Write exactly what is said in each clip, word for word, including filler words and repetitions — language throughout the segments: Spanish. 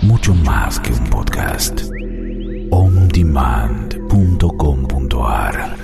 mucho más que un podcast. on demand punto com punto a r.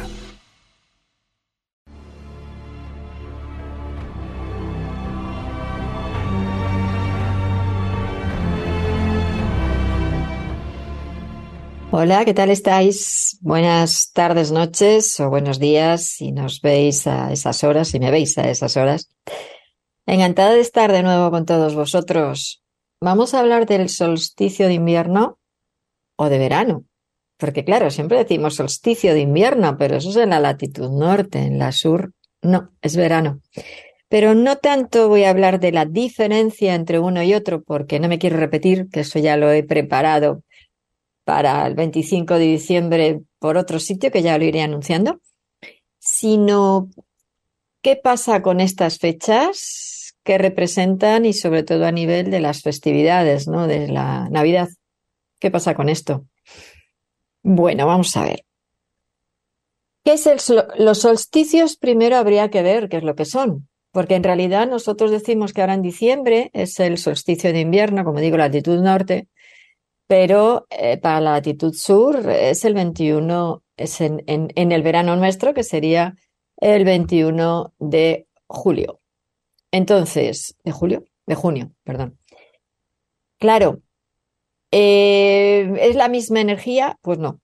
Hola, ¿qué tal estáis? Buenas tardes, noches o buenos días si nos veis a esas horas, si me veis a esas horas. Encantada de estar de nuevo con todos vosotros. Vamos a hablar del solsticio de invierno o de verano, porque claro, siempre decimos solsticio de invierno, pero eso es en la latitud norte, en la sur no, es verano. Pero no tanto voy a hablar de la diferencia entre uno y otro, porque no me quiero repetir, que eso ya lo he preparado para el veinticinco de diciembre por otro sitio, que ya lo iré anunciando, sino qué pasa con estas fechas que representan y sobre todo a nivel de las festividades, ¿no? De la Navidad. ¿Qué pasa con esto? Bueno, vamos a ver. ¿Qué es el sol- los solsticios? Primero habría que ver qué es lo que son, porque en realidad nosotros decimos que ahora en diciembre es el solsticio de invierno, como digo, latitud norte, pero eh, para la latitud sur es el veintiuno, es en, en, en el verano nuestro, que sería el veintiuno de julio. Entonces, ¿de julio? De junio, perdón. Claro, eh, ¿es la misma energía? Pues no.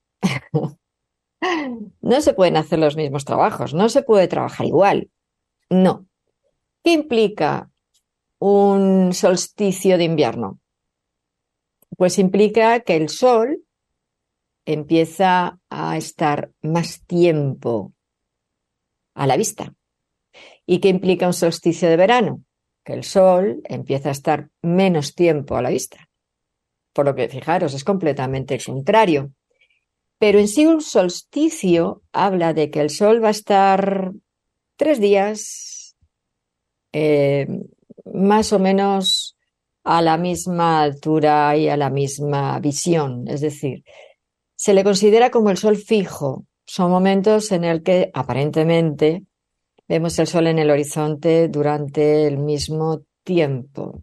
No se pueden hacer los mismos trabajos, no se puede trabajar igual. No. ¿Qué implica un solsticio de invierno? Pues implica que el sol empieza a estar más tiempo a la vista. ¿Y qué implica un solsticio de verano? Que el sol empieza a estar menos tiempo a la vista. Por lo que, fijaros, es completamente el contrario. Pero en sí un solsticio habla de que el sol va a estar tres días eh, más o menos a la misma altura y a la misma visión. Es decir, se le considera como el sol fijo. Son momentos en el que aparentemente vemos el sol en el horizonte durante el mismo tiempo.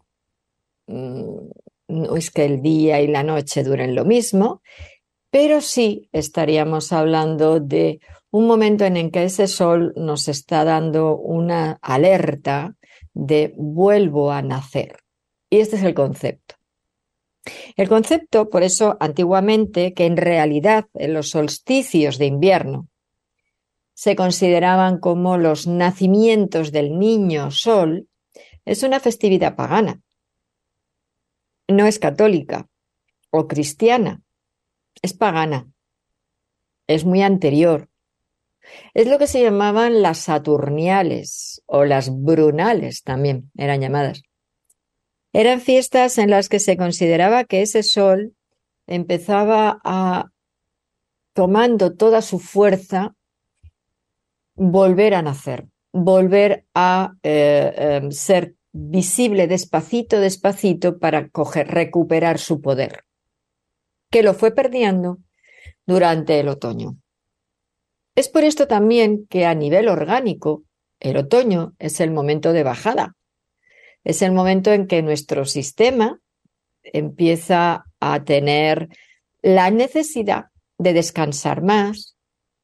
No es que el día y la noche duren lo mismo, pero sí estaríamos hablando de un momento en el que ese sol nos está dando una alerta de vuelvo a nacer. Y este es el concepto. El concepto, por eso, antiguamente, que en realidad en los solsticios de invierno se consideraban como los nacimientos del niño sol, es una festividad pagana. No es católica o cristiana, es pagana, es muy anterior. Es lo que se llamaban las saturniales o las brunales también eran llamadas. Eran fiestas en las que se consideraba que ese sol empezaba a, tomando toda su fuerza, volver a nacer, volver a eh, eh, ser visible despacito, despacito para coger, recuperar su poder, que lo fue perdiendo durante el otoño. Es por esto también que a nivel orgánico, el otoño es el momento de bajada, es el momento en que nuestro sistema empieza a tener la necesidad de descansar más,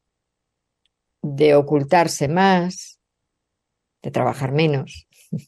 de ocultarse más, de trabajar menos.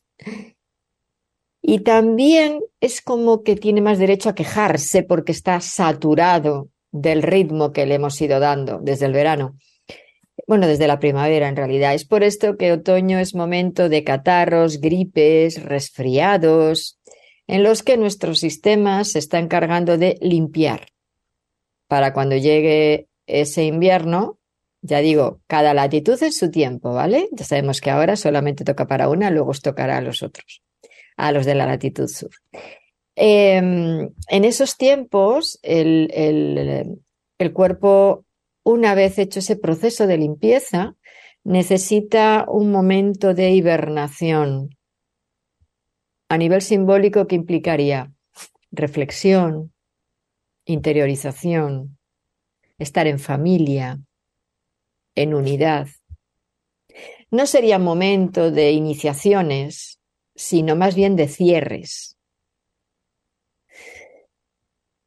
Y también es como que tiene más derecho a quejarse porque está saturado del ritmo que le hemos ido dando desde el verano. Bueno, desde la primavera en realidad. Es por esto que otoño es momento de catarros, gripes, resfriados, en los que nuestro sistema se está encargando de limpiar. Para cuando llegue ese invierno, ya digo, cada latitud en su tiempo, ¿vale? Ya sabemos que ahora solamente toca para una, luego os tocará a los otros, a los de la latitud sur. Eh, en esos tiempos, el, el, el cuerpo, una vez hecho ese proceso de limpieza, necesita un momento de hibernación. A nivel simbólico, ¿qué implicaría? Reflexión, interiorización, estar en familia, en unidad. No sería momento de iniciaciones, sino más bien de cierres.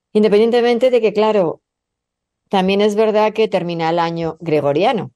Independientemente de que, claro, también es verdad que termina el año gregoriano.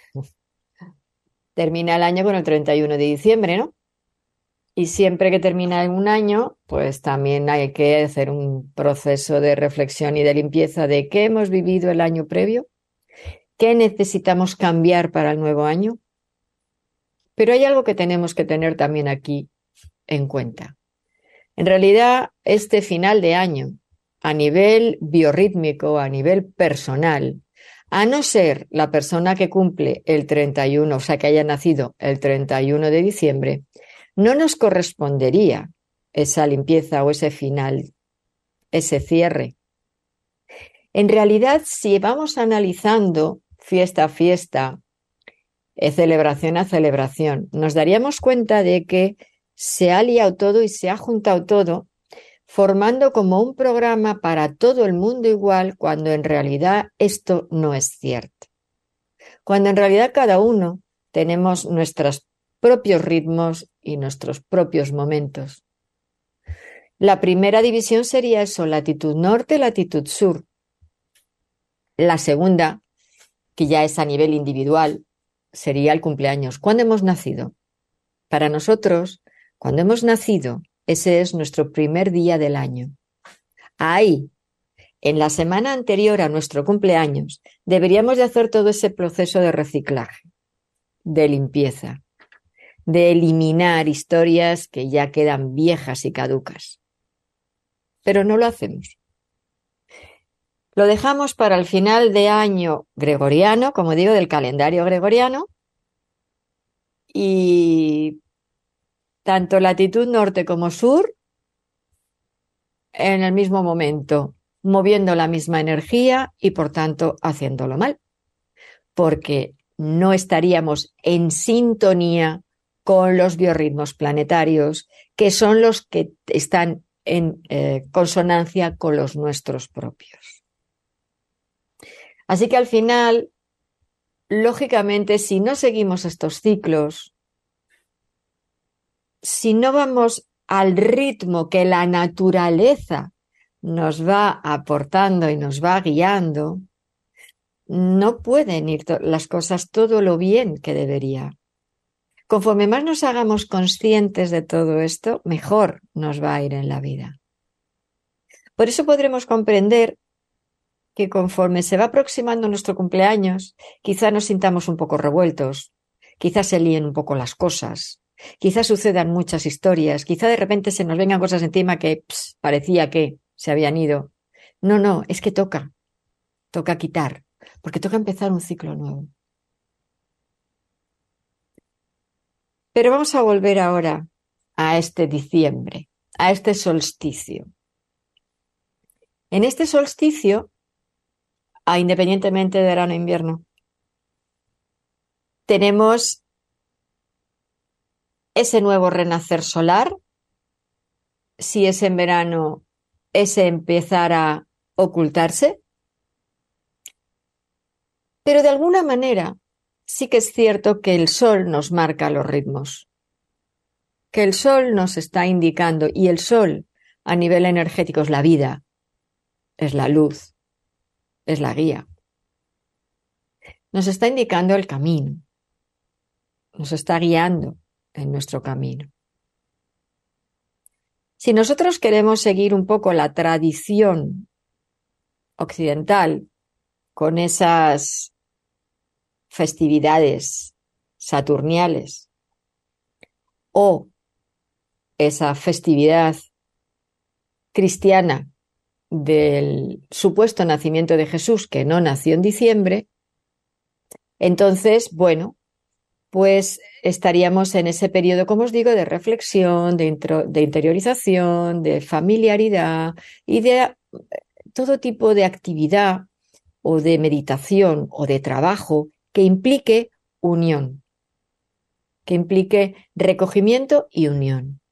Termina el año con el treinta y uno de diciembre, ¿no? Y siempre que termina un año, pues también hay que hacer un proceso de reflexión y de limpieza de qué hemos vivido el año previo, qué necesitamos cambiar para el nuevo año. Pero hay algo que tenemos que tener también aquí en cuenta. En realidad, este final de año, a nivel biorrítmico, a nivel personal, a no ser la persona que cumple el treinta y uno, o sea, que haya nacido el treinta y uno de diciembre, no nos correspondería esa limpieza o ese final, ese cierre. En realidad, si vamos analizando fiesta a fiesta, eh, celebración a celebración, nos daríamos cuenta de que se ha liado todo y se ha juntado todo, formando como un programa para todo el mundo igual, cuando en realidad esto no es cierto. Cuando en realidad cada uno tenemos nuestros propios ritmos y nuestros propios momentos. La primera división sería eso, latitud norte, latitud sur. La segunda, que ya es a nivel individual, sería el cumpleaños. ¿Cuándo hemos nacido? Para nosotros, cuando hemos nacido, ese es nuestro primer día del año. Ahí, en la semana anterior a nuestro cumpleaños, deberíamos de hacer todo ese proceso de reciclaje, de limpieza, de eliminar historias que ya quedan viejas y caducas. Pero no lo hacemos. Lo dejamos para el final de año gregoriano, como digo, del calendario gregoriano, y tanto latitud norte como sur en el mismo momento, moviendo la misma energía y por tanto haciéndolo mal, porque no estaríamos en sintonía con los biorritmos planetarios, que son los que están en eh, consonancia con los nuestros propios. Así que al final, lógicamente, si no seguimos estos ciclos, si no vamos al ritmo que la naturaleza nos va aportando y nos va guiando, no pueden ir las cosas todo lo bien que debería. Conforme más nos hagamos conscientes de todo esto, mejor nos va a ir en la vida. Por eso podremos comprender que conforme se va aproximando nuestro cumpleaños, quizá nos sintamos un poco revueltos, quizá se líen un poco las cosas, quizá sucedan muchas historias, quizá de repente se nos vengan cosas encima que ps, parecía que se habían ido. No, no, es que toca, toca quitar, porque toca empezar un ciclo nuevo. Pero vamos a volver ahora a este diciembre, a este solsticio. En este solsticio, a independientemente de verano e invierno, tenemos ese nuevo renacer solar, si es en verano, ese empezar a ocultarse, pero de alguna manera sí que es cierto que el sol nos marca los ritmos, que el sol nos está indicando, y el sol a nivel energético es la vida, es la luz, es la guía. Nos está indicando el camino, nos está guiando en nuestro camino. Si nosotros queremos seguir un poco la tradición occidental con esas festividades saturniales o esa festividad cristiana del supuesto nacimiento de Jesús, que no nació en diciembre, entonces, bueno, pues estaríamos en ese periodo, como os digo, de reflexión, de, intro, de interiorización, de familiaridad y de todo tipo de actividad o de meditación o de trabajo que implique unión, que implique recogimiento y unión.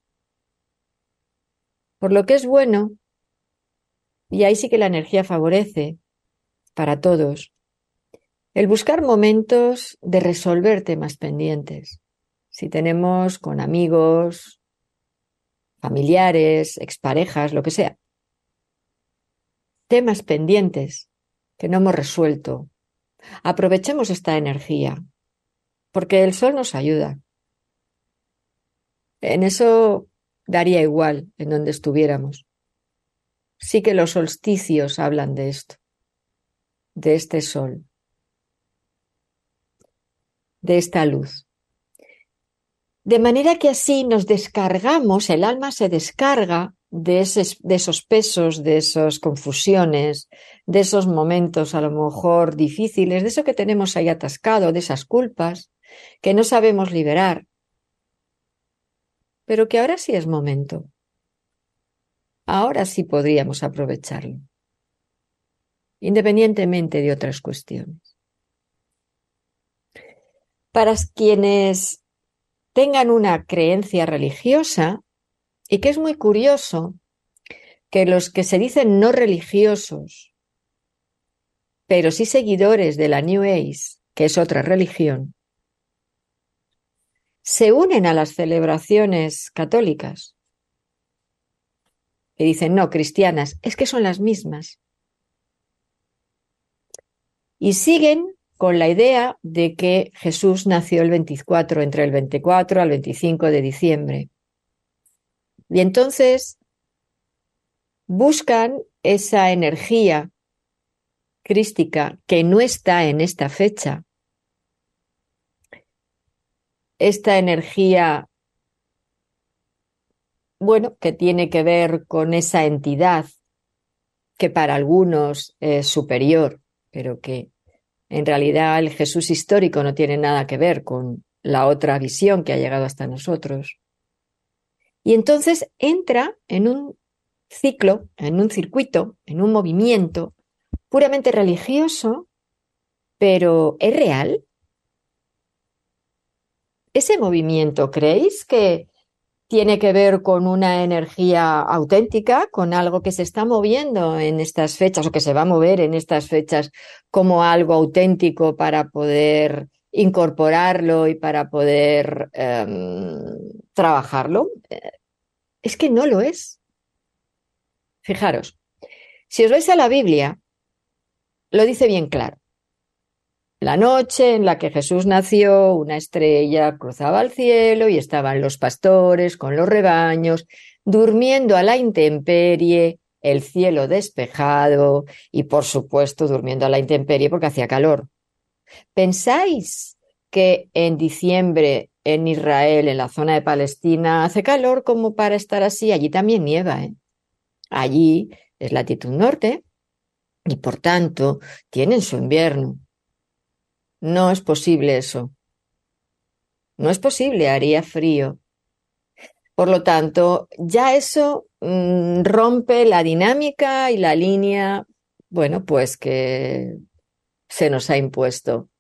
Por lo que es bueno, y ahí sí que la energía favorece para todos, el buscar momentos de resolver temas pendientes. Si tenemos con amigos, familiares, exparejas, lo que sea. temas pendientes que no hemos resuelto. Aprovechemos esta energía, porque el sol nos ayuda. En eso daría igual en donde estuviéramos. Sí que los solsticios hablan de esto, de este sol, de esta luz. De manera que así nos descargamos, el alma se descarga de, ese, de esos pesos, de esas confusiones, de esos momentos a lo mejor difíciles, de eso que tenemos ahí atascado, de esas culpas que no sabemos liberar, pero que ahora sí es momento. Ahora sí podríamos aprovecharlo, independientemente de otras cuestiones. Para quienes tengan una creencia religiosa, y que es muy curioso que los que se dicen no religiosos, pero sí seguidores de la New Age, que es otra religión, se unen a las celebraciones católicas y dicen, no, cristianas, es que son las mismas. Y siguen con la idea de que Jesús nació el veinticuatro, entre el veinticuatro al veinticinco de diciembre. Y entonces buscan esa energía crística que no está en esta fecha. Esta energía, bueno, que tiene que ver con esa entidad que para algunos es superior, pero que en realidad el Jesús histórico no tiene nada que ver con la otra visión que ha llegado hasta nosotros. Y entonces entra en un ciclo, en un circuito, en un movimiento puramente religioso, pero ¿es real? ¿Ese movimiento creéis que tiene que ver con una energía auténtica, con algo que se está moviendo en estas fechas o que se va a mover en estas fechas como algo auténtico para poder incorporarlo y para poder eh, trabajarlo? Es que no lo es. Fijaros, si os vais a la Biblia, lo dice bien claro. La noche en la que Jesús nació, una estrella cruzaba el cielo y estaban los pastores con los rebaños, durmiendo a la intemperie, el cielo despejado y, por supuesto, durmiendo a la intemperie porque hacía calor. ¿Pensáis que en diciembre en Israel, en la zona de Palestina, hace calor como para estar así? Allí también nieva, ¿eh? Allí es latitud norte y, por tanto, tienen su invierno. No es posible eso. No es posible, haría frío. Por lo tanto, ya eso mmm, rompe la dinámica y la línea, bueno, pues que se nos ha impuesto.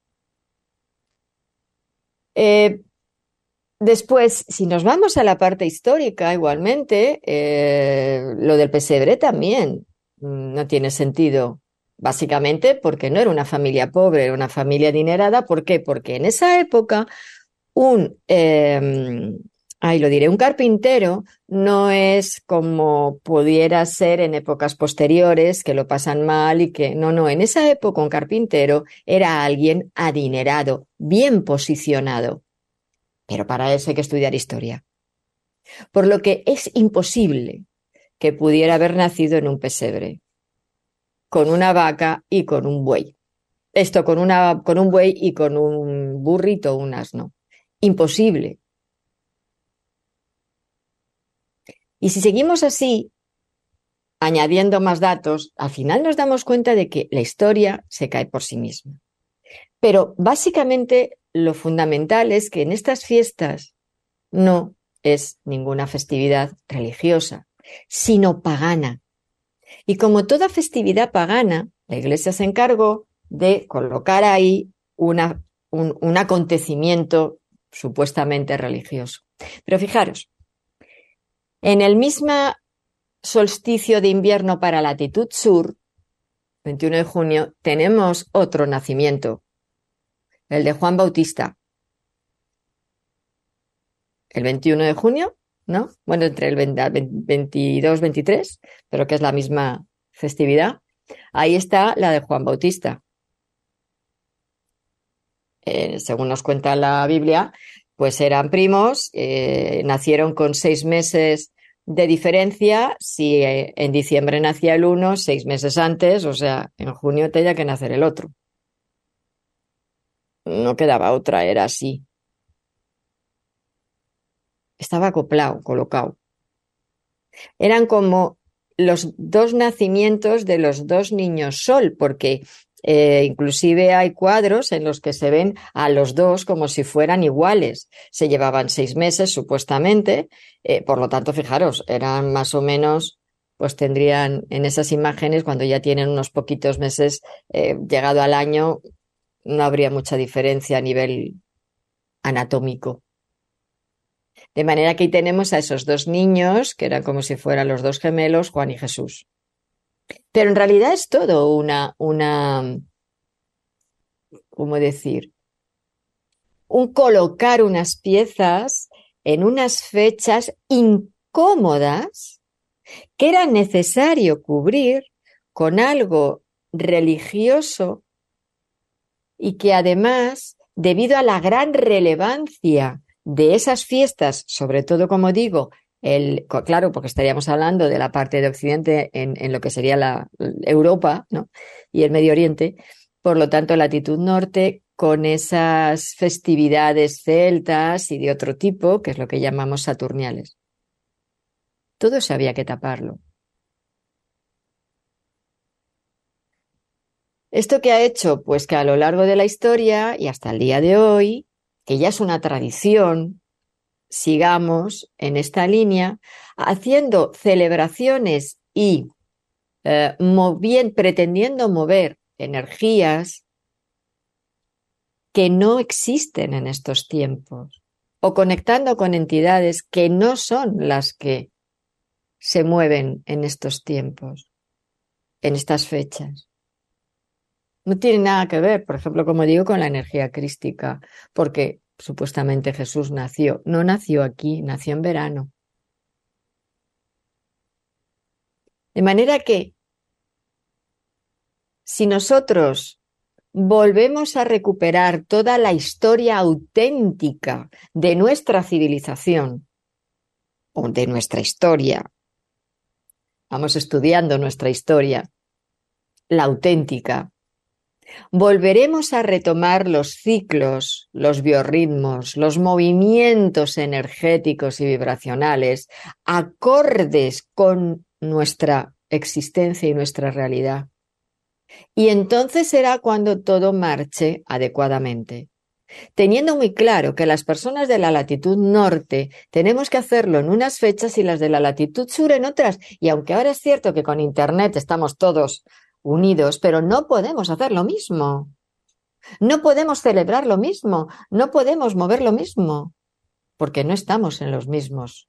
Eh, después, si nos vamos a la parte histórica, igualmente, eh, lo del pesebre también mmm, no tiene sentido. Básicamente porque no era una familia pobre, era una familia adinerada. ¿Por qué? Porque en esa época un, eh, ahí lo diré, un carpintero no es como pudiera ser en épocas posteriores que lo pasan mal y que no, no, en esa época un carpintero era alguien adinerado, bien posicionado. Pero para eso hay que estudiar historia. Por lo que es imposible que pudiera haber nacido en un pesebre, con una vaca y con un buey. Esto con, una, con un buey y con un burrito o un asno. Imposible. Y si seguimos así, añadiendo más datos, al final nos damos cuenta de que la historia se cae por sí misma. Pero básicamente lo fundamental es que en estas fiestas no es ninguna festividad religiosa, sino pagana. Y como toda festividad pagana, la Iglesia se encargó de colocar ahí una, un, un acontecimiento supuestamente religioso. Pero fijaros, en el mismo solsticio de invierno para latitud sur, veintiuno de junio, tenemos otro nacimiento, el de Juan Bautista. El veintiuno de junio, ¿no? Bueno, entre el veintidós y veintitrés, pero que es la misma festividad, ahí está la de Juan Bautista. Eh, según nos cuenta la Biblia, pues eran primos, eh, nacieron con seis meses de diferencia. Si eh, en diciembre nacía el uno, seis meses antes, o sea, en junio tenía que nacer el otro. No quedaba otra, era así. Estaba acoplado, colocado. Eran como los dos nacimientos de los dos niños sol, porque eh, inclusive hay cuadros en los que se ven a los dos como si fueran iguales. Se llevaban seis meses, supuestamente, eh, por lo tanto, fijaros, eran más o menos, pues tendrían en esas imágenes, cuando ya tienen unos poquitos meses, eh, llegado al año, no habría mucha diferencia a nivel anatómico. De manera que ahí tenemos a esos dos niños, que eran como si fueran los dos gemelos, Juan y Jesús. Pero en realidad es todo una, una, ¿cómo decir? Un colocar unas piezas en unas fechas incómodas que era necesario cubrir con algo religioso y que además, debido a la gran relevancia de esas fiestas, sobre todo, como digo, el, claro, porque estaríamos hablando de la parte de Occidente en, en lo que sería la Europa, ¿no? Y el Medio Oriente, por lo tanto, latitud norte, con esas festividades celtas y de otro tipo, que es lo que llamamos saturniales. Todo eso había que taparlo. ¿Esto qué ha hecho? Pues que a lo largo de la historia y hasta el día de hoy, que ya es una tradición, sigamos en esta línea haciendo celebraciones y eh, movi- pretendiendo mover energías que no existen en estos tiempos o conectando con entidades que no son las que se mueven en estos tiempos, en estas fechas. No tiene nada que ver, por ejemplo, como digo, con la energía crística, porque supuestamente Jesús nació. No nació aquí, nació en verano. De manera que, si nosotros volvemos a recuperar toda la historia auténtica de nuestra civilización, o de nuestra historia, vamos estudiando nuestra historia, la auténtica, volveremos a retomar los ciclos, los biorritmos, los movimientos energéticos y vibracionales acordes con nuestra existencia y nuestra realidad. Y entonces será cuando todo marche adecuadamente. Teniendo muy claro que las personas de la latitud norte tenemos que hacerlo en unas fechas y las de la latitud sur en otras. Y aunque ahora es cierto que con Internet estamos todos unidos, pero no podemos hacer lo mismo. No podemos celebrar lo mismo, no podemos mover lo mismo, porque no estamos en los mismos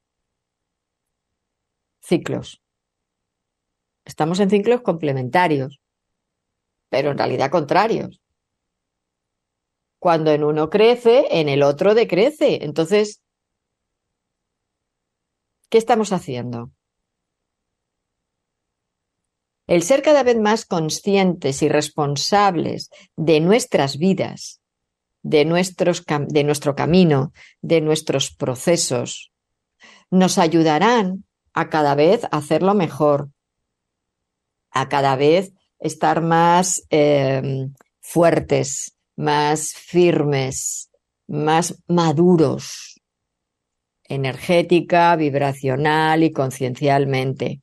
ciclos. Estamos en ciclos complementarios, pero en realidad contrarios. Cuando en uno crece, en el otro decrece. Entonces, ¿qué estamos haciendo? El ser cada vez más conscientes y responsables de nuestras vidas, de, nuestros, de nuestro camino, de nuestros procesos, nos ayudarán a cada vez hacerlo mejor, a cada vez estar más eh, fuertes, más firmes, más maduros, energética, vibracional y conciencialmente.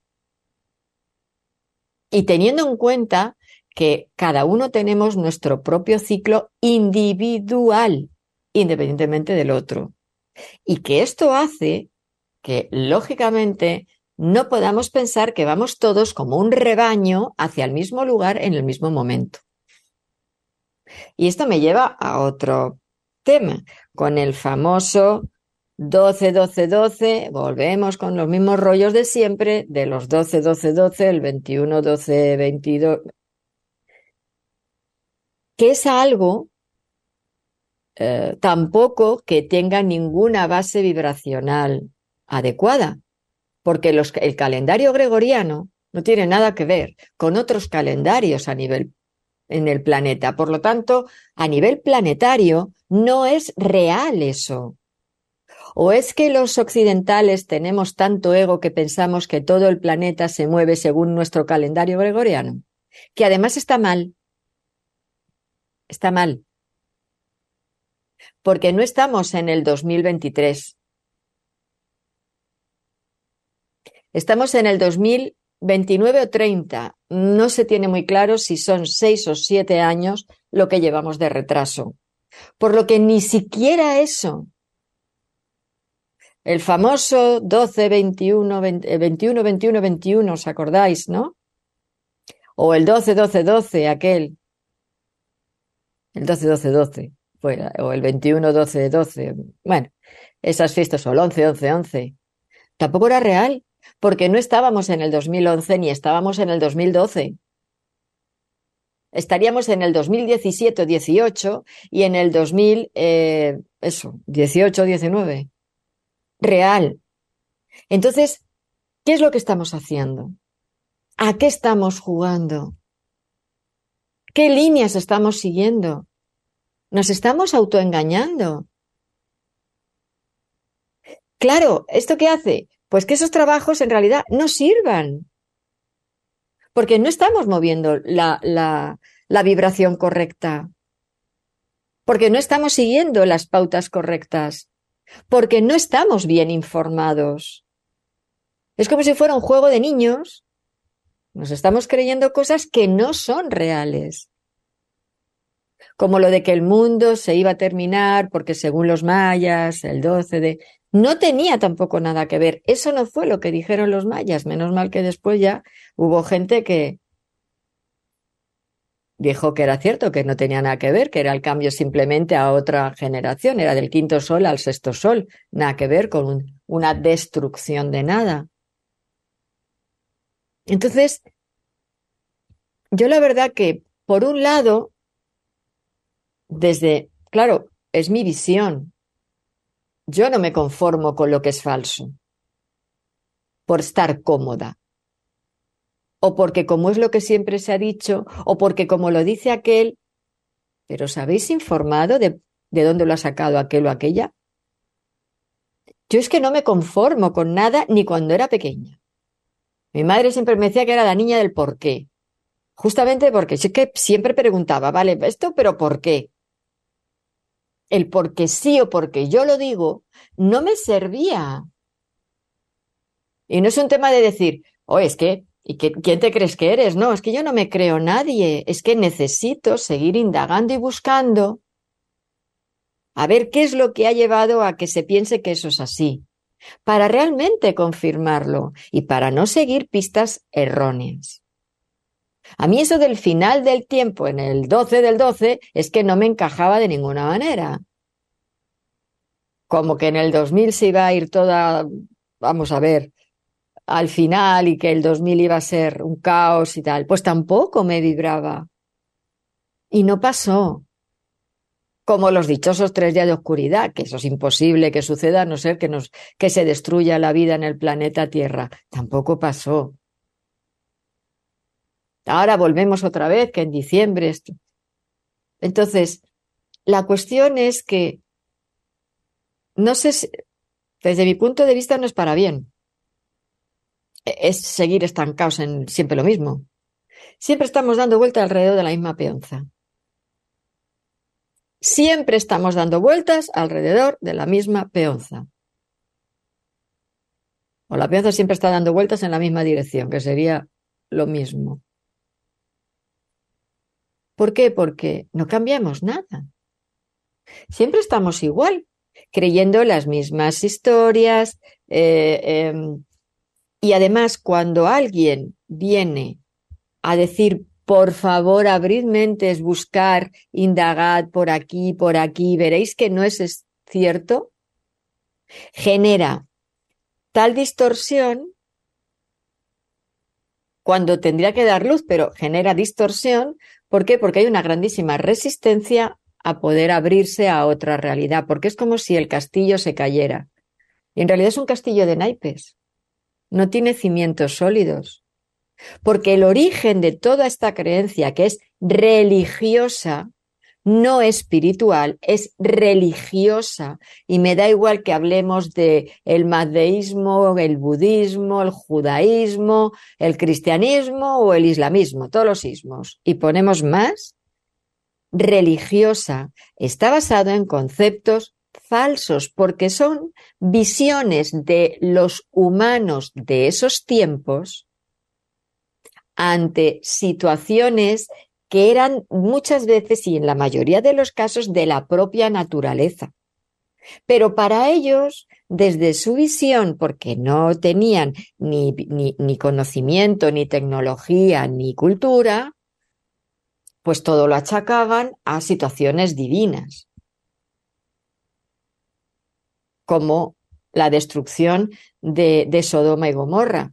Y teniendo en cuenta que cada uno tenemos nuestro propio ciclo individual, independientemente del otro. Y que esto hace que, lógicamente, no podamos pensar que vamos todos como un rebaño hacia el mismo lugar en el mismo momento. Y esto me lleva a otro tema, con el famoso doce, doce, doce, volvemos con los mismos rollos de siempre, de los doce, doce, doce, el veintiuno, doce, veintidós, que es algo eh, tampoco que tenga ninguna base vibracional adecuada, porque los, el calendario gregoriano no tiene nada que ver con otros calendarios a nivel en el planeta. Por lo tanto, a nivel planetario no es real eso. ¿O es que los occidentales tenemos tanto ego que pensamos que todo el planeta se mueve según nuestro calendario gregoriano? Que además está mal. Está mal. Porque no estamos en el dos mil veintitrés. Estamos en el dos mil veintinueve o treinta. No se tiene muy claro si son seis o siete años lo que llevamos de retraso. Por lo que ni siquiera eso. El famoso doce, veintiuno, veinte, veintiuno, veintiuno, veintiuno, ¿os acordáis, no? O el doce, doce, doce, aquel. El doce, doce, doce. Fue, o el veintiuno, doce, doce. Bueno, esas fiestas, o el once, once, once. Tampoco era real, porque no estábamos en el dos mil once ni estábamos en el dos mil doce. Estaríamos en el dos mil diecisiete o dieciocho y en el dos mil, eh, eso, dieciocho, diecinueve. Real. Entonces, ¿qué es lo que estamos haciendo? ¿A qué estamos jugando? ¿Qué líneas estamos siguiendo? ¿Nos estamos autoengañando? Claro, ¿esto qué hace? Pues que esos trabajos en realidad no sirvan. Porque no estamos moviendo la, la, la vibración correcta. Porque no estamos siguiendo las pautas correctas. Porque no estamos bien informados. Es como si fuera un juego de niños. Nos estamos creyendo cosas que no son reales. Como lo de que el mundo se iba a terminar porque según los mayas, el doce de... No tenía tampoco nada que ver. Eso no fue lo que dijeron los mayas. Menos mal que después ya hubo gente que dijo que era cierto, que no tenía nada que ver, que era el cambio simplemente a otra generación. Era del quinto sol al sexto sol. Nada que ver con un, una destrucción de nada. Entonces, yo la verdad que, por un lado, desde, claro, es mi visión. Yo no me conformo con lo que es falso, por estar cómoda. O porque como es lo que siempre se ha dicho, o porque como lo dice aquel, pero ¿os habéis informado de, de dónde lo ha sacado aquel o aquella? Yo es que no me conformo con nada ni cuando era pequeña. Mi madre siempre me decía que era la niña del por qué. Justamente porque es que siempre preguntaba, vale, esto, pero ¿por qué? El porque sí o porque yo lo digo no me servía. Y no es un tema de decir, oh, es que, ¿y qué, quién te crees que eres? No, es que yo no me creo nadie. Es que necesito seguir indagando y buscando a ver qué es lo que ha llevado a que se piense que eso es así, para realmente confirmarlo y para no seguir pistas erróneas. A mí eso del final del tiempo en el doce del doce es que no me encajaba de ninguna manera. Como que en el dos mil se iba a ir toda, vamos a ver, al final y que el dos mil iba a ser un caos y tal. Pues tampoco me vibraba. Y no pasó. Como los dichosos tres días de oscuridad, que eso es imposible que suceda a no ser que, nos, que se destruya la vida en el planeta Tierra. Tampoco pasó. Ahora volvemos otra vez, que en diciembre esto. Entonces, la cuestión es que, no sé, si, desde mi punto de vista no es para bien. Es seguir estancados en siempre lo mismo. Siempre estamos dando vueltas alrededor de la misma peonza. Siempre estamos dando vueltas alrededor de la misma peonza. O la peonza siempre está dando vueltas en la misma dirección, que sería lo mismo. ¿Por qué? Porque no cambiamos nada. Siempre estamos igual, creyendo las mismas historias. Eh, eh, y además, cuando alguien viene a decir, por favor, abrid mentes, buscar, indagad por aquí, por aquí, veréis que no es cierto, genera tal distorsión cuando tendría que dar luz, pero genera distorsión. ¿Por qué? Porque hay una grandísima resistencia a poder abrirse a otra realidad, porque es como si el castillo se cayera. Y en realidad es un castillo de naipes, no tiene cimientos sólidos. Porque el origen de toda esta creencia, que es religiosa, no espiritual, es religiosa. Y me da igual que hablemos de el mazdeísmo, el budismo, el judaísmo, el cristianismo o el islamismo, todos los ismos. Y ponemos más, religiosa. Está basado en conceptos falsos, porque son visiones de los humanos de esos tiempos ante situaciones que eran muchas veces y en la mayoría de los casos de la propia naturaleza. Pero para ellos, desde su visión, porque no tenían ni, ni, ni conocimiento, ni tecnología, ni cultura, pues todo lo achacaban a situaciones divinas, como la destrucción de, de Sodoma y Gomorra.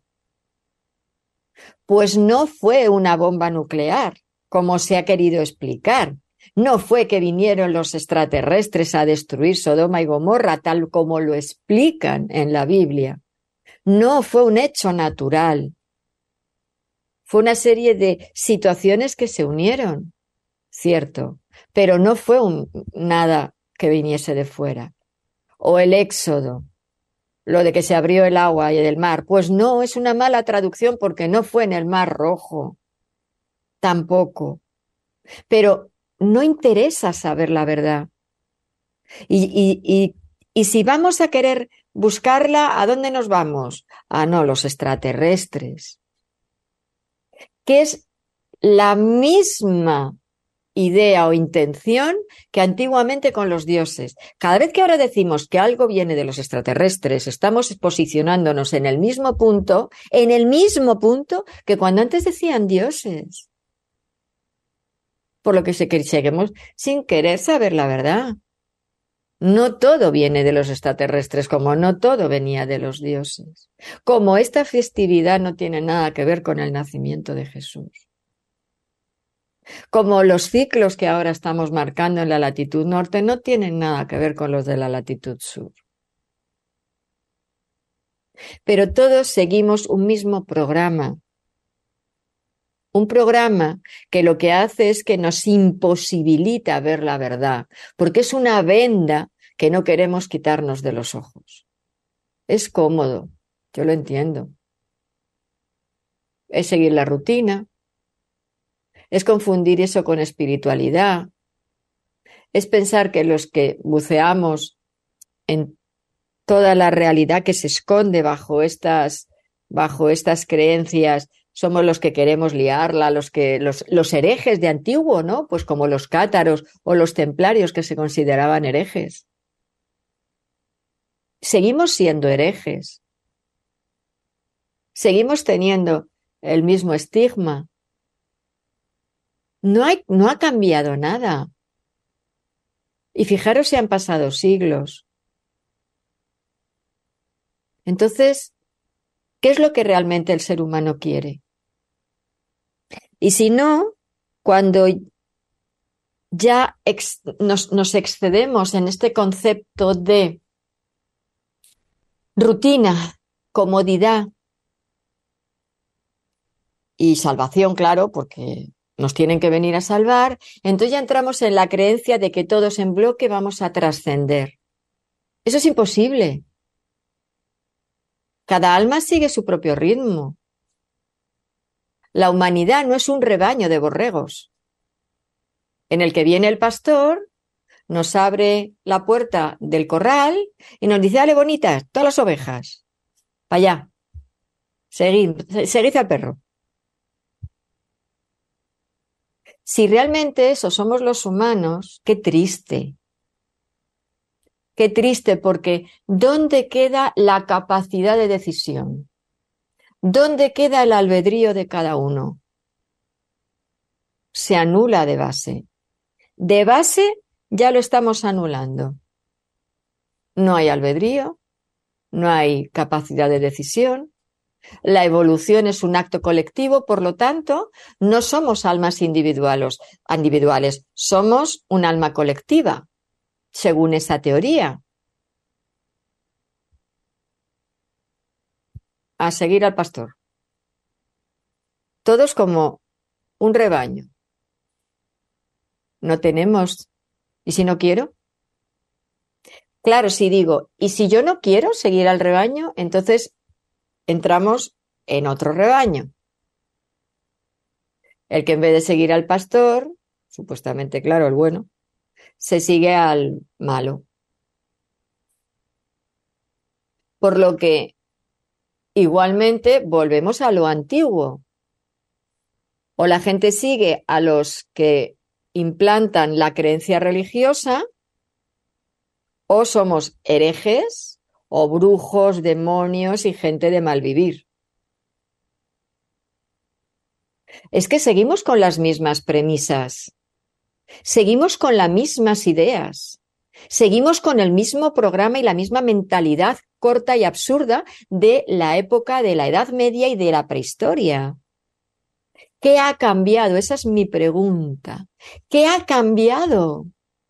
Pues no fue una bomba nuclear, como se ha querido explicar. No fue que vinieron los extraterrestres a destruir Sodoma y Gomorra, tal como lo explican en la Biblia. No fue un hecho natural. Fue una serie de situaciones que se unieron, cierto, pero no fue un, nada que viniese de fuera. O el Éxodo, lo de que se abrió el agua y el mar, pues no, es una mala traducción porque no fue en el Mar Rojo, tampoco. Pero no interesa saber la verdad. Y, y, y, y si vamos a querer buscarla, ¿a dónde nos vamos? Ah, no, los extraterrestres. Que es la misma idea o intención que antiguamente con los dioses. Cada vez que ahora decimos que algo viene de los extraterrestres, estamos posicionándonos en el mismo punto, en el mismo punto que cuando antes decían dioses. Por lo que seguimos sin querer saber la verdad. No todo viene de los extraterrestres, como no todo venía de los dioses. Como esta festividad no tiene nada que ver con el nacimiento de Jesús. Como los ciclos que ahora estamos marcando en la latitud norte no tienen nada que ver con los de la latitud sur. Pero todos seguimos un mismo programa. Un programa que lo que hace es que nos imposibilita ver la verdad, porque es una venda que no queremos quitarnos de los ojos. Es cómodo, yo lo entiendo. Es seguir la rutina, es confundir eso con espiritualidad, es pensar que los que buceamos en toda la realidad que se esconde bajo estas, bajo estas creencias somos los que queremos liarla, los que los, los herejes de antiguo, ¿no? Pues como los cátaros o los templarios que se consideraban herejes. Seguimos siendo herejes. Seguimos teniendo el mismo estigma. No hay, no ha cambiado nada. Y fijaros si han pasado siglos. Entonces, ¿qué es lo que realmente el ser humano quiere? Y si no, cuando ya ex, nos, nos excedemos en este concepto de rutina, comodidad y salvación, claro, porque nos tienen que venir a salvar, entonces ya entramos en la creencia de que todos en bloque vamos a trascender. Eso es imposible. Cada alma sigue su propio ritmo. La humanidad no es un rebaño de borregos en el que viene el pastor, nos abre la puerta del corral y nos dice, dale bonitas, todas las ovejas, para allá, seguid, seguid al perro. Si realmente eso somos los humanos, qué triste. Qué triste, porque ¿dónde queda la capacidad de decisión? ¿Dónde queda el albedrío de cada uno? Se anula de base. De base ya lo estamos anulando. No hay albedrío, no hay capacidad de decisión. La evolución es un acto colectivo, por lo tanto, no somos almas individuales, individuales, somos un alma colectiva, según esa teoría. A seguir al pastor. Todos como un rebaño. No tenemos. ¿Y si no quiero? Claro, si digo, ¿y si yo no quiero seguir al rebaño? Entonces entramos en otro rebaño. El que en vez de seguir al pastor, supuestamente, claro, el bueno, se sigue al malo. Por lo que igualmente volvemos a lo antiguo. O la gente sigue a los que implantan la creencia religiosa, o somos herejes, o brujos, demonios y gente de mal vivir. Es que seguimos con las mismas premisas, seguimos con las mismas ideas, seguimos con el mismo programa y la misma mentalidad corta y absurda de la época de la Edad Media y de la prehistoria. ¿Qué ha cambiado? Esa es mi pregunta. ¿Qué ha cambiado?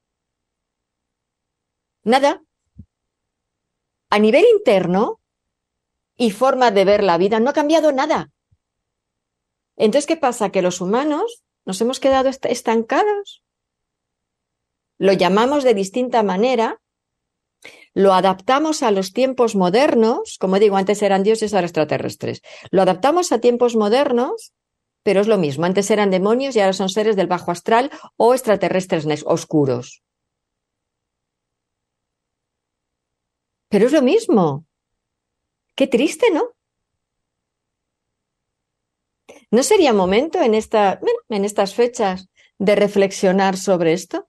Nada. A nivel interno y forma de ver la vida no ha cambiado nada. Entonces, ¿qué pasa? Que los humanos nos hemos quedado est- estancados. Lo llamamos de distinta manera, lo adaptamos a los tiempos modernos, como digo, antes eran dioses, ahora extraterrestres. Lo adaptamos a tiempos modernos, pero es lo mismo. Antes eran demonios y ahora son seres del bajo astral o extraterrestres nes- oscuros. Pero es lo mismo. Qué triste, ¿no? ¿No sería momento en esta, bueno, en estas fechas de reflexionar sobre esto?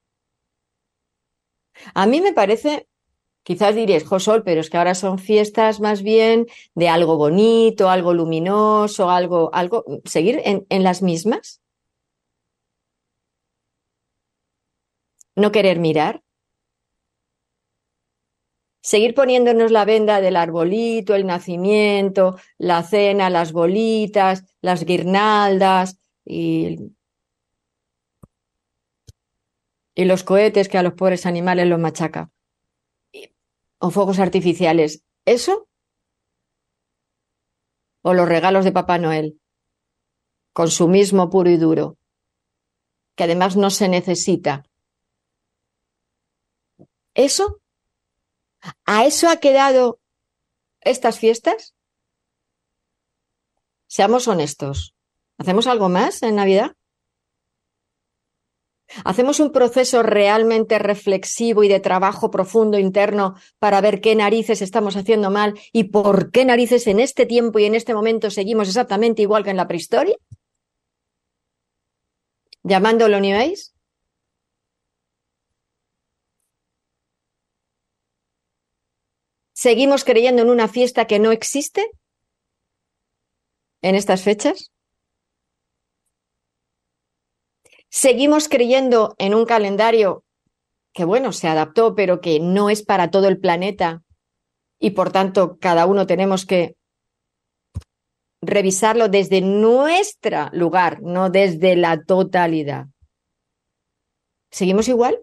A mí me parece, quizás diréis, Josol, pero es que ahora son fiestas más bien de algo bonito, algo luminoso, algo, algo, seguir en, en las mismas, no querer mirar, seguir poniéndonos la venda del arbolito, el nacimiento, la cena, las bolitas, las guirnaldas y, y los cohetes que a los pobres animales los machaca, o fuegos artificiales. ¿Eso? O los regalos de Papá Noel, consumismo puro y duro, que además no se necesita. ¿Eso? ¿A eso ha quedado estas fiestas? Seamos honestos. ¿Hacemos algo más en Navidad? ¿Hacemos un proceso realmente reflexivo y de trabajo profundo interno para ver qué narices estamos haciendo mal y por qué narices en este tiempo y en este momento seguimos exactamente igual que en la prehistoria? ¿Llamándolo New Age? ¿Seguimos creyendo en una fiesta que no existe en estas fechas? ¿Seguimos creyendo en un calendario que, bueno, se adaptó, pero que no es para todo el planeta y, por tanto, cada uno tenemos que revisarlo desde nuestro lugar, no desde la totalidad? ¿Seguimos igual?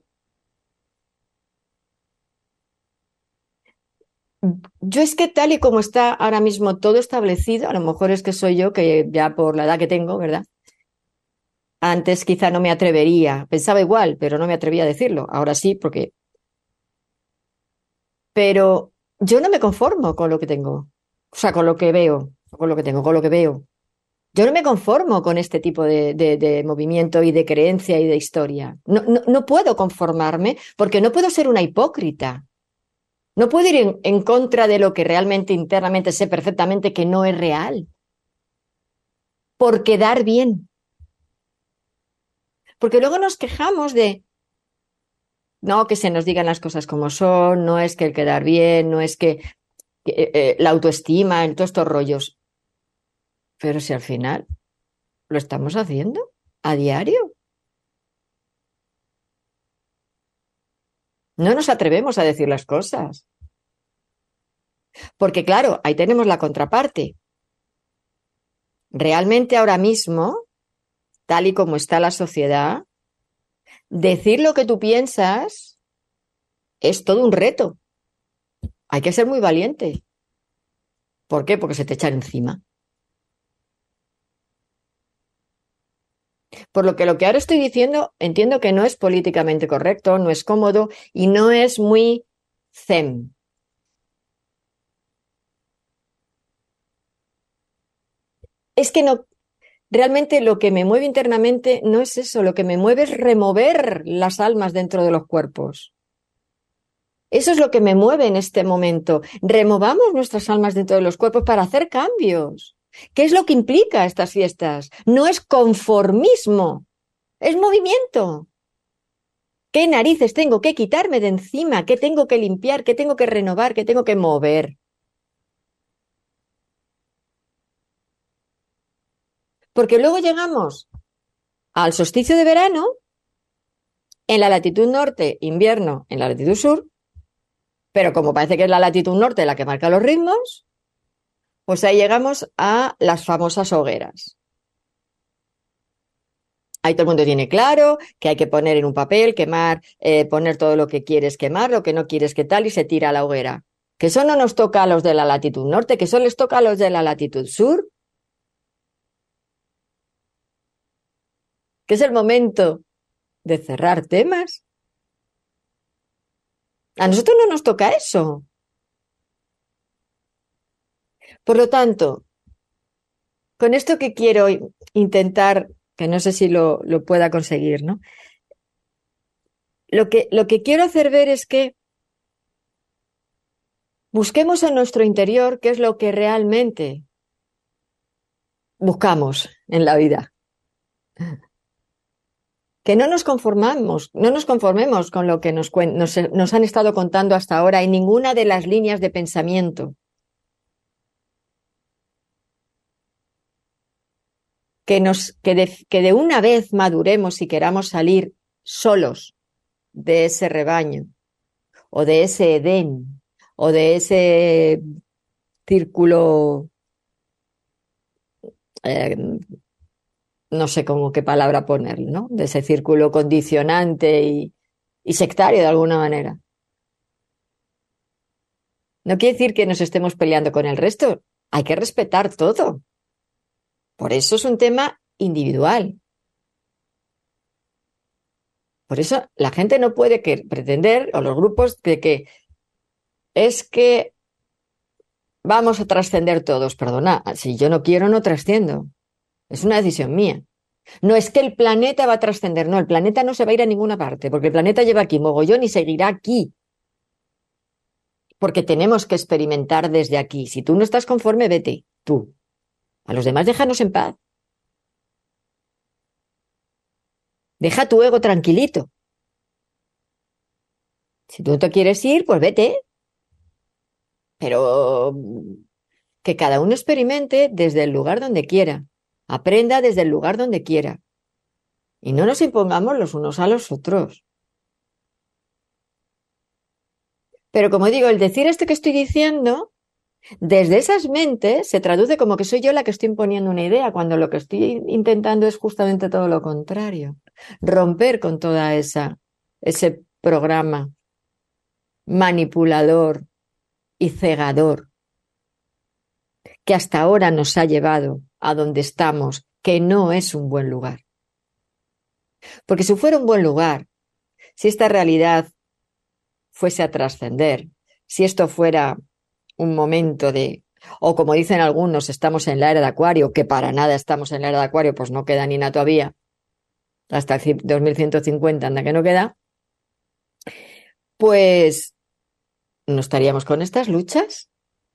Yo es que tal y como está ahora mismo todo establecido, a lo mejor es que soy yo, que ya por la edad que tengo, ¿verdad? Antes quizá no me atrevería, pensaba igual, pero no me atrevía a decirlo. Ahora sí, porque... Pero yo no me conformo con lo que tengo, o sea, con lo que veo, con lo que tengo, con lo que veo. Yo no me conformo con este tipo de, de, de movimiento y de creencia y de historia. No, no, no puedo conformarme porque no puedo ser una hipócrita. No puedo ir en, en contra de lo que realmente internamente sé perfectamente que no es real. Por quedar bien. Porque luego nos quejamos de, no, que se nos digan las cosas como son, no es que el quedar bien, no es que, que eh, eh, la autoestima, en todos estos rollos. Pero si al final lo estamos haciendo a diario. No nos atrevemos a decir las cosas. Porque claro, ahí tenemos la contraparte. Realmente ahora mismo, tal y como está la sociedad, decir lo que tú piensas es todo un reto. Hay que ser muy valiente. ¿Por qué? Porque se te echan encima. Por lo que lo que ahora estoy diciendo entiendo que no es políticamente correcto, no es cómodo y no es muy zen. Es que no, realmente lo que me mueve internamente no es eso, lo que me mueve es remover las almas dentro de los cuerpos. Eso es lo que me mueve en este momento. Removamos nuestras almas dentro de los cuerpos para hacer cambios. ¿Qué es lo que implica estas fiestas? No es conformismo, es movimiento. ¿Qué narices tengo que quitarme de encima? ¿Qué tengo que limpiar? ¿Qué tengo que renovar? ¿Qué tengo que mover? Porque luego llegamos al solsticio de verano, en la latitud norte, invierno en la latitud sur, pero como parece que es la latitud norte la que marca los ritmos, pues ahí llegamos a las famosas hogueras. Ahí todo el mundo tiene claro que hay que poner en un papel, quemar, eh, poner todo lo que quieres quemar, lo que no quieres que tal, y se tira a la hoguera. Que eso no nos toca a los de la latitud norte, que eso les toca a los de la latitud sur, que es el momento de cerrar temas. A nosotros no nos toca eso. Por lo tanto, con esto que quiero intentar, que no sé si lo, lo pueda conseguir, ¿no? Lo que, lo que quiero hacer ver es que busquemos en nuestro interior qué es lo que realmente buscamos en la vida. Que no nos conformamos, no nos conformemos con lo que nos, nos, nos han estado contando hasta ahora en ninguna de las líneas de pensamiento. Que, nos, que, de, que de una vez maduremos y queramos salir solos de ese rebaño, o de ese Edén, o de ese círculo, eh, no sé cómo qué palabra ponerle, ¿no? De ese círculo condicionante y, y sectario de alguna manera. No quiere decir que nos estemos peleando con el resto, hay que respetar todo. Por eso es un tema individual. Por eso la gente no puede que pretender, o los grupos, de que es que vamos a trascender todos. Perdona, si yo no quiero, no trasciendo. Es una decisión mía. No es que el planeta va a trascender, no, el planeta no se va a ir a ninguna parte, porque el planeta lleva aquí mogollón y seguirá aquí. Porque tenemos que experimentar desde aquí. Si tú no estás conforme, vete, tú. A los demás déjanos en paz. Deja tu ego tranquilito. Si tú no te quieres ir, pues vete. Pero que cada uno experimente desde el lugar donde quiera. Aprenda desde el lugar donde quiera. Y no nos impongamos los unos a los otros. Pero como digo, el decir esto que estoy diciendo, desde esas mentes se traduce como que soy yo la que estoy imponiendo una idea, cuando lo que estoy intentando es justamente todo lo contrario. Romper con toda esa, ese programa manipulador y cegador que hasta ahora nos ha llevado a donde estamos, que no es un buen lugar. Porque si fuera un buen lugar, si esta realidad fuese a trascender, si esto fuera un momento de, o como dicen algunos, estamos en la era de Acuario, que para nada estamos en la era de Acuario, pues no queda ni nada todavía, hasta el dos mil ciento cincuenta anda que no queda, pues no estaríamos con estas luchas.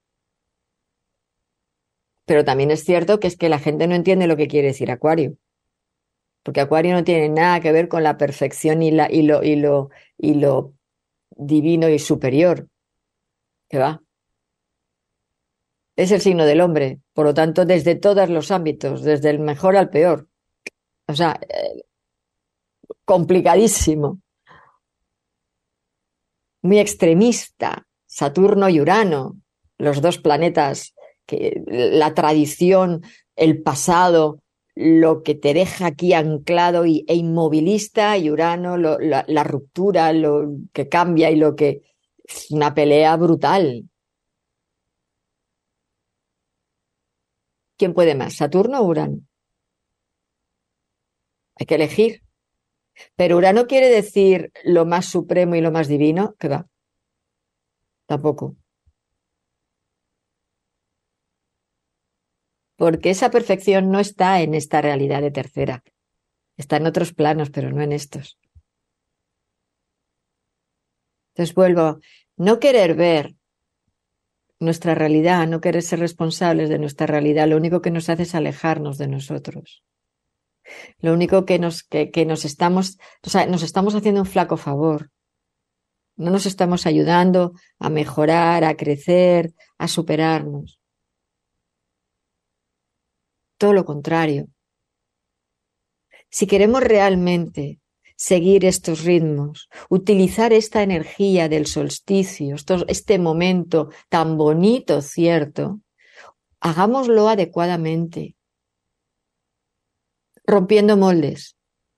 Pero también es cierto que es que la gente no entiende lo que quiere decir Acuario. Porque Acuario no tiene nada que ver con la perfección y, la, y, lo, y, lo, y lo divino y superior. ¿Qué va? Es el signo del hombre. Por lo tanto, desde todos los ámbitos, desde el mejor al peor. O sea, eh, complicadísimo. Muy extremista. Saturno y Urano, los dos planetas que la tradición, el pasado, lo que te deja aquí anclado y, e inmovilista, y Urano, lo, la, la ruptura, lo que cambia y lo que... Es una pelea brutal. ¿Quién puede más, Saturno o Urano? Hay que elegir. Pero Urano quiere decir lo más supremo y lo más divino, ¿qué va? Tampoco. Porque esa perfección no está en esta realidad de tercera. Está en otros planos, pero no en estos. Entonces vuelvo, no querer ver nuestra realidad, no querer ser responsables de nuestra realidad, lo único que nos hace es alejarnos de nosotros. Lo único que nos, que, que nos estamos, o sea, nos estamos haciendo un flaco favor. No nos estamos ayudando a mejorar, a crecer, a superarnos. Todo lo contrario. Si queremos realmente seguir estos ritmos, utilizar esta energía del solsticio, este momento tan bonito, cierto, hagámoslo adecuadamente, rompiendo moldes.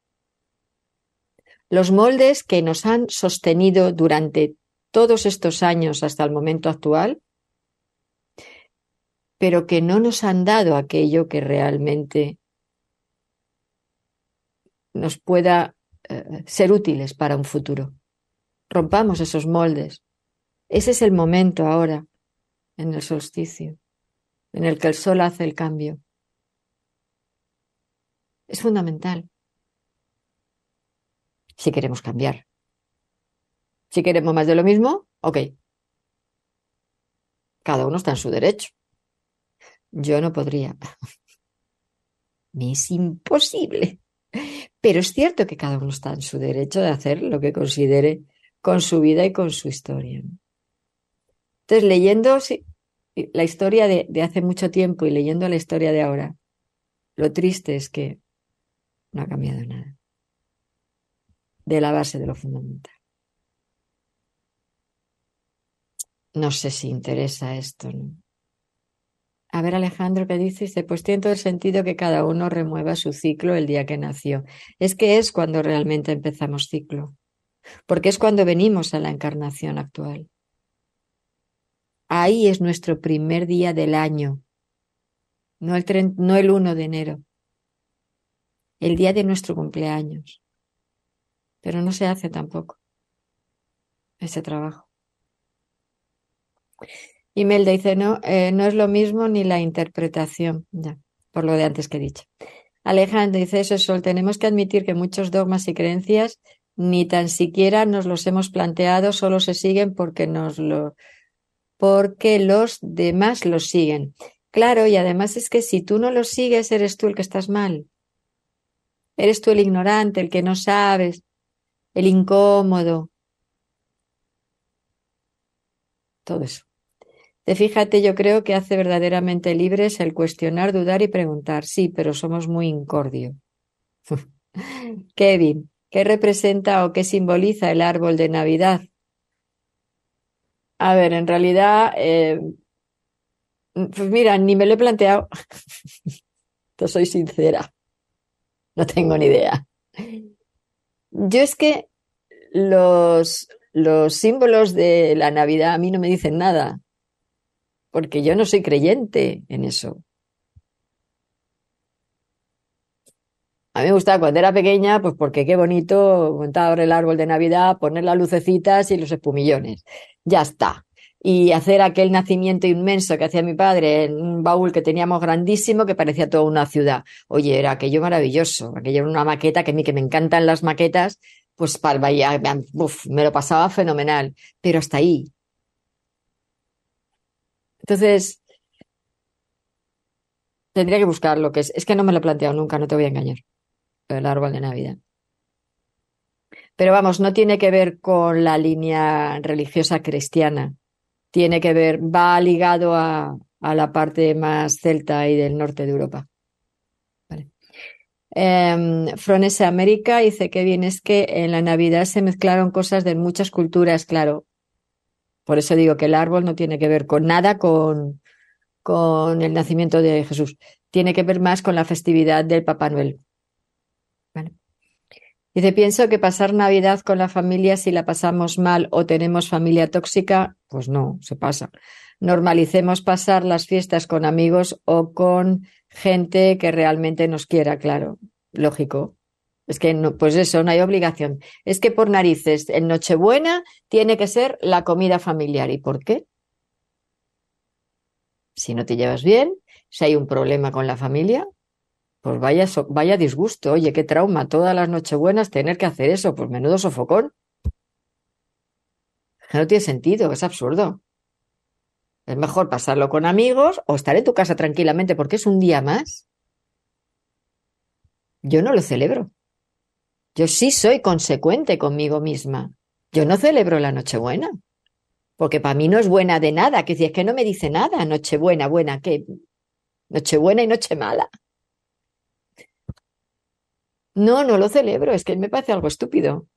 Los moldes que nos han sostenido durante todos estos años hasta el momento actual, pero que no nos han dado aquello que realmente nos pueda eh, ser útiles para un futuro. Rompamos esos moldes. Ese es el momento ahora, en el solsticio, en el que el sol hace el cambio. Es fundamental. Si queremos cambiar. Si queremos más de lo mismo, ok. Cada uno está en su derecho. Yo no podría. Me es imposible. Pero es cierto que cada uno está en su derecho de hacer lo que considere con su vida y con su historia. Entonces, leyendo sí, la historia de, de hace mucho tiempo y leyendo la historia de ahora, lo triste es que no ha cambiado nada de la base de lo fundamental. No sé si interesa esto, ¿no? A ver, Alejandro, ¿qué dice? Dice, pues tiene todo el sentido que cada uno remueva su ciclo el día que nació. Es que es cuando realmente empezamos ciclo, porque es cuando venimos a la encarnación actual. Ahí es nuestro primer día del año, no el, treinta, no el primero de enero, el día de nuestro cumpleaños. Pero no se hace tampoco ese trabajo. Imelda dice, no, eh, no es lo mismo ni la interpretación, ya, por lo de antes que he dicho. Alejandro dice, eso es Sol, tenemos que admitir que muchos dogmas y creencias ni tan siquiera nos los hemos planteado, solo se siguen porque nos lo, porque los demás los siguen. Claro, y además es que si tú no los sigues, eres tú el que estás mal. Eres tú el ignorante, el que no sabes, el incómodo. Todo eso. De fíjate, yo creo que hace verdaderamente libres el cuestionar, dudar y preguntar. Sí, pero somos muy incordio. Kevin, ¿qué representa o qué simboliza el árbol de Navidad? A ver, en realidad, eh, pues mira, ni me lo he planteado. Te soy sincera. No tengo ni idea. Yo es que los, los símbolos de la Navidad a mí no me dicen nada, porque yo no soy creyente en eso. A mí me gustaba cuando era pequeña, pues porque qué bonito montar el árbol de Navidad, poner las lucecitas y los espumillones. Ya está. Y hacer aquel nacimiento inmenso que hacía mi padre en un baúl que teníamos grandísimo que parecía toda una ciudad. Oye, era aquello maravilloso. Aquello era una maqueta que a mí que me encantan las maquetas, pues para, vaya, uf, me lo pasaba fenomenal. Pero hasta ahí. Entonces, tendría que buscar lo que es. Es que no me lo he planteado nunca, no te voy a engañar. El árbol de Navidad. Pero vamos, no tiene que ver con la línea religiosa cristiana. Tiene que ver, va ligado a, a la parte más celta y del norte de Europa. Vale. Eh, Fronese América dice que bien, es que en la Navidad se mezclaron cosas de muchas culturas, claro. Por eso digo que el árbol no tiene que ver con nada con, con el nacimiento de Jesús. Tiene que ver más con la festividad del Papá Noel. Vale. Dice, pienso que pasar Navidad con la familia, si la pasamos mal o tenemos familia tóxica, pues no, se pasa. Normalicemos pasar las fiestas con amigos o con gente que realmente nos quiera, claro, lógico. Es que no, pues eso, no hay obligación. Es que por narices, en Nochebuena tiene que ser la comida familiar. ¿Y por qué? Si no te llevas bien, si hay un problema con la familia, pues vaya, so- vaya disgusto. Oye, qué trauma, todas las Nochebuenas tener que hacer eso, pues menudo sofocón. No tiene sentido, es absurdo. Es mejor pasarlo con amigos o estar en tu casa tranquilamente porque es un día más. Yo no lo celebro. Yo sí soy consecuente conmigo misma. Yo no celebro la Nochebuena, porque para mí no es buena de nada, que si es que no me dice nada, Nochebuena, buena, ¿qué? Nochebuena y noche mala. No, no lo celebro, es que me parece algo estúpido.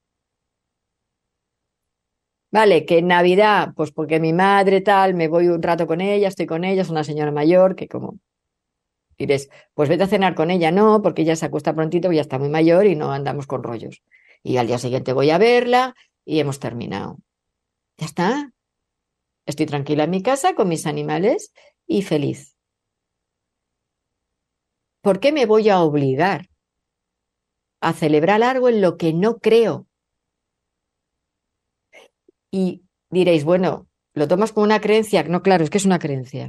Vale, que en Navidad, pues porque mi madre tal, me voy un rato con ella, estoy con ella, es una señora mayor, que como diréis, pues vete a cenar con ella, no, porque ella se acuesta prontito, ya está muy mayor y no andamos con rollos. Y al día siguiente voy a verla y hemos terminado. Ya está, estoy tranquila en mi casa con mis animales y feliz. ¿Por qué me voy a obligar a celebrar algo en lo que no creo? Y diréis, bueno, ¿lo tomas como una creencia? No, claro, es que es una creencia.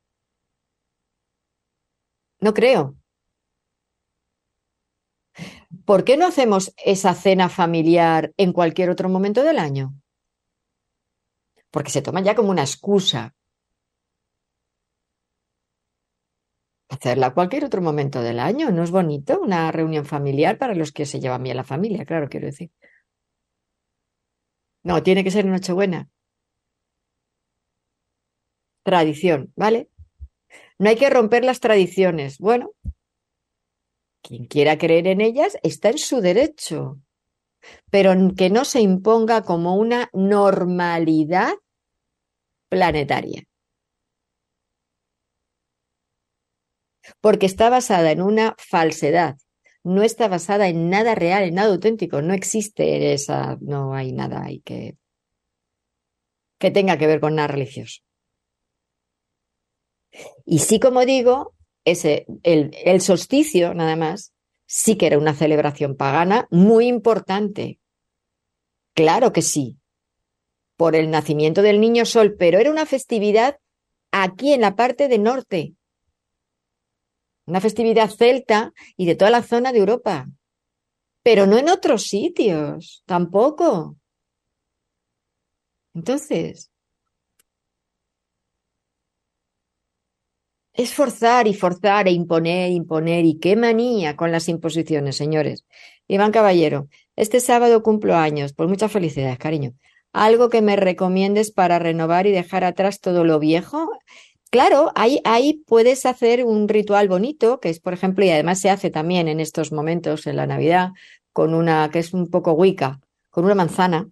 No creo. ¿Por qué no hacemos esa cena familiar en cualquier otro momento del año? Porque se toma ya como una excusa. Hacerla a cualquier otro momento del año, ¿no es bonito? Una reunión familiar para los que se llevan bien la familia, claro, quiero decir. No, tiene que ser en Nochebuena. Tradición, ¿vale? No hay que romper las tradiciones. Bueno, quien quiera creer en ellas está en su derecho, pero que no se imponga como una normalidad planetaria, porque está basada en una falsedad. No está basada en nada real, en nada auténtico. No existe esa, no hay nada ahí que, que tenga que ver con nada religioso. Y sí, como digo, ese, el, el solsticio, nada más, sí que era una celebración pagana muy importante. Claro que sí, por el nacimiento del niño sol, pero era una festividad aquí en la parte de norte, una festividad celta y de toda la zona de Europa, pero no en otros sitios, tampoco. Entonces, es forzar y forzar e imponer, imponer, y qué manía con las imposiciones, señores. Iván Caballero, este sábado cumplo años, pues muchas felicidades, cariño. ¿Algo que me recomiendes para renovar y dejar atrás todo lo viejo? Claro, ahí, ahí puedes hacer un ritual bonito, que es, por ejemplo, y además se hace también en estos momentos, en la Navidad, con una, que es un poco Wicca, con una manzana.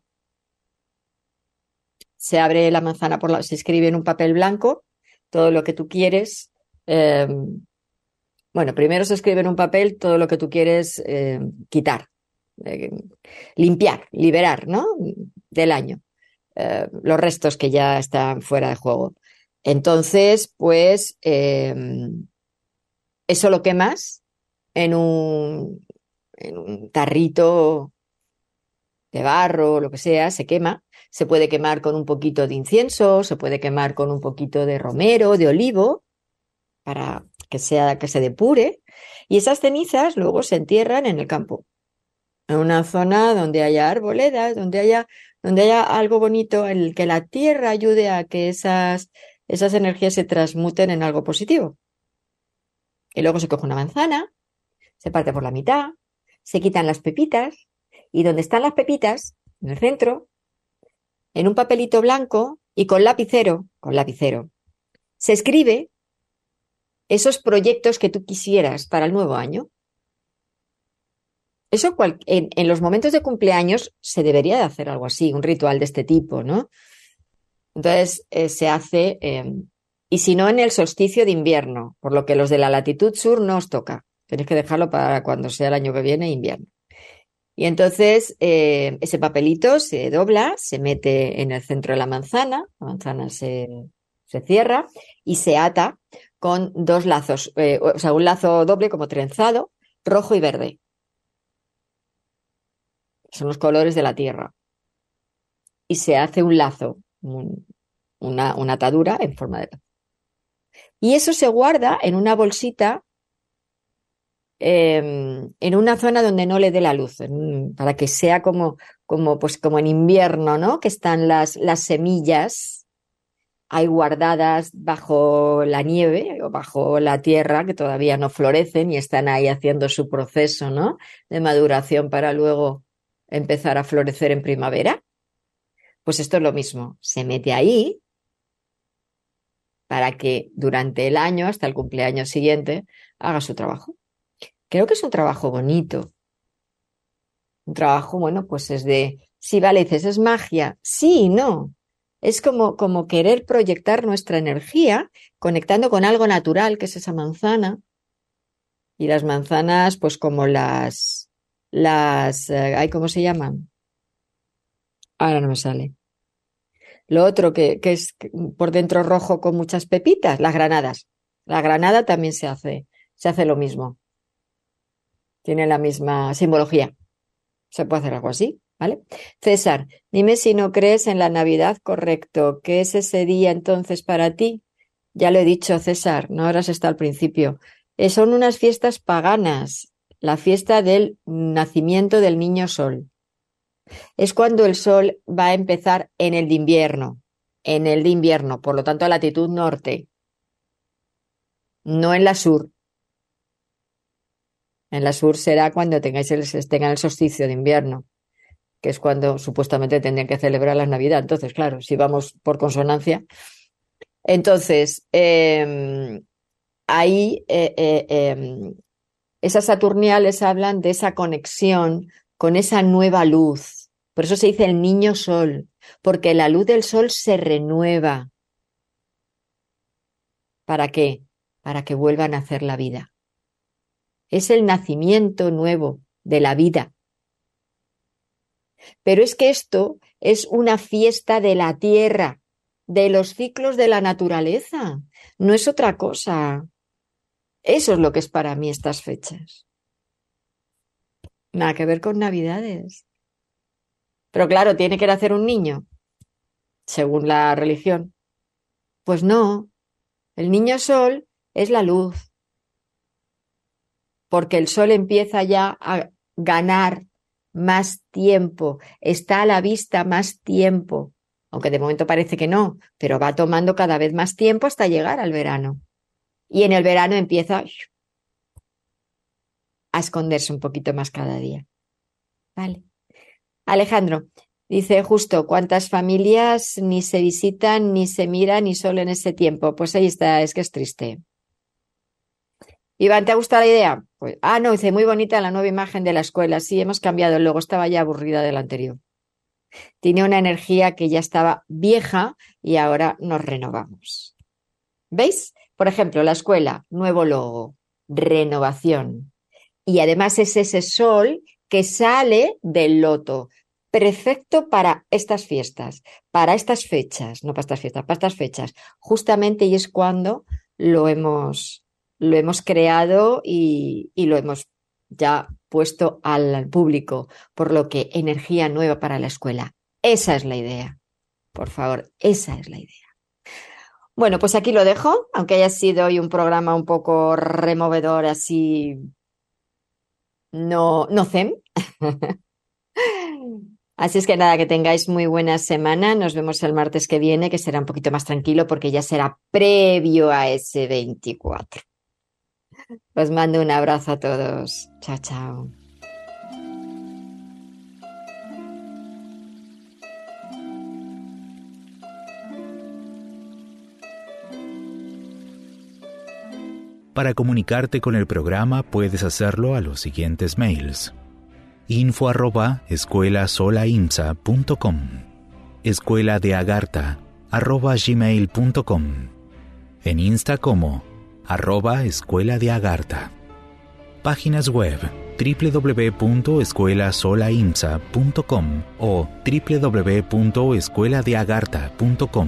Se abre la manzana por la, se escribe en un papel blanco todo lo que tú quieres. eh, bueno, primero se escribe en un papel todo lo que tú quieres eh, quitar, eh, limpiar, liberar, ¿no? Del año, eh, los restos que ya están fuera de juego. Entonces, pues, eh, eso lo quemas en un, en un tarrito de barro, lo que sea, se quema. Se puede quemar con un poquito de incienso, se puede quemar con un poquito de romero, de olivo, para que sea, que se depure. Y esas cenizas luego se entierran en el campo, en una zona donde haya arboledas, donde haya, donde haya algo bonito, en el que la tierra ayude a que esas, esas energías se transmuten en algo positivo. Y luego se coge una manzana, se parte por la mitad, se quitan las pepitas, y donde están las pepitas, en el centro, en un papelito blanco y con lapicero, con lapicero, se escribe esos proyectos que tú quisieras para el nuevo año. Eso cual, en, en los momentos de cumpleaños se debería de hacer algo así, un ritual de este tipo, ¿no? Entonces eh, se hace, eh, y si no en el solsticio de invierno, por lo que los de la latitud sur no os toca. Tenéis que dejarlo para cuando sea el año que viene, invierno. Y entonces eh, ese papelito se dobla, se mete en el centro de la manzana, la manzana se, se cierra y se ata con dos lazos, eh, o sea, un lazo doble como trenzado, rojo y verde. son los colores de la tierra. Y se hace un lazo, un, una, una atadura en forma de lazo. Y eso se guarda en una bolsita eh, en una zona donde no le dé la luz, en, para que sea como, como, pues como en invierno, ¿no? Que están las, las semillas ahí guardadas bajo la nieve o bajo la tierra, que todavía no florecen y están ahí haciendo su proceso, ¿no? De maduración para luego empezar a florecer en primavera. Pues esto es lo mismo, se mete ahí para que durante el año, hasta el cumpleaños siguiente, haga su trabajo. Creo que es un trabajo bonito. Un trabajo, bueno, pues es de, sí, vale, dices, es magia. Sí y no. Es como, como querer proyectar nuestra energía conectando con algo natural, que es esa manzana. Y las manzanas, pues como las, las, eh, ay, ¿cómo se llaman? Ahora no me sale. Lo otro que, que es por dentro rojo con muchas pepitas, las granadas. La granada también se hace, se hace lo mismo. Tiene la misma simbología. Se puede hacer algo así, ¿vale? César, dime si no crees en la Navidad, correcto. ¿Qué es ese día entonces para ti? Ya lo he dicho, César, no habrás estado al principio. Eh, son unas fiestas paganas, la fiesta del nacimiento del niño sol. Es cuando el sol va a empezar en el de invierno, en el de invierno, por lo tanto a latitud norte, no en la sur. En la sur será cuando tengáis el, tengan el solsticio de invierno, que es cuando supuestamente tendrían que celebrar la Navidad. Entonces, claro, si vamos por consonancia. Entonces, eh, ahí eh, eh, eh, esas saturniales hablan de esa conexión con esa nueva luz. Por eso se dice el niño sol, porque la luz del sol se renueva. ¿Para qué? Para que vuelva a nacer la vida. Es el nacimiento nuevo de la vida. Pero es que esto es una fiesta de la tierra, de los ciclos de la naturaleza. No es otra cosa. Eso es lo que es para mí estas fechas. Nada que ver con Navidades. Pero claro, ¿tiene que nacer un niño? Según la religión. Pues no. El niño sol es la luz. Porque el sol empieza ya a ganar más tiempo, está a la vista más tiempo, aunque de momento parece que no, pero va tomando cada vez más tiempo hasta llegar al verano. Y en el verano empieza a esconderse un poquito más cada día. Vale. Alejandro dice justo, ¿cuántas familias ni se visitan, ni se miran, ni solo en ese tiempo? Pues ahí está, es que es triste. Iván, ¿te ha gustado la idea? Pues, ah, no, dice, muy bonita la nueva imagen de la escuela. Sí, hemos cambiado el logo, estaba ya aburrida del anterior. Tiene una energía que ya estaba vieja y ahora nos renovamos. ¿Veis? Por ejemplo, la escuela, nuevo logo, renovación. Y además es ese sol que sale del loto. Perfecto para estas fiestas, para estas fechas, no para estas fiestas, para estas fechas. Justamente y es cuando lo hemos... lo hemos creado y, y lo hemos ya puesto al público, por lo que energía nueva para la escuela. Esa es la idea. Por favor, esa es la idea. Bueno, pues aquí lo dejo, aunque haya sido hoy un programa un poco removedor, así no, no zen. Así es que nada, que tengáis muy buena semana. Nos vemos el martes que viene, que será un poquito más tranquilo porque ya será previo a ese veinticuatro. Os mando un abrazo a todos. Chao, chao. Para comunicarte con el programa puedes hacerlo a los siguientes mails: info arroba escuelasolaimsa punto com, escuela de agartha arroba gmail punto com, en Insta como arroba escuela de agartha, páginas web doble u doble u doble u punto escuelasolaimsa punto com o doble u doble u doble u punto escuela de agartha punto com.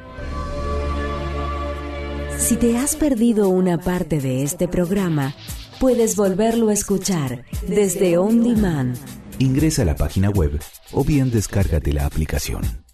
Si te has perdido una parte de este programa, puedes volverlo a escuchar desde On Demand. Ingresa a la página web o bien descárgate la aplicación.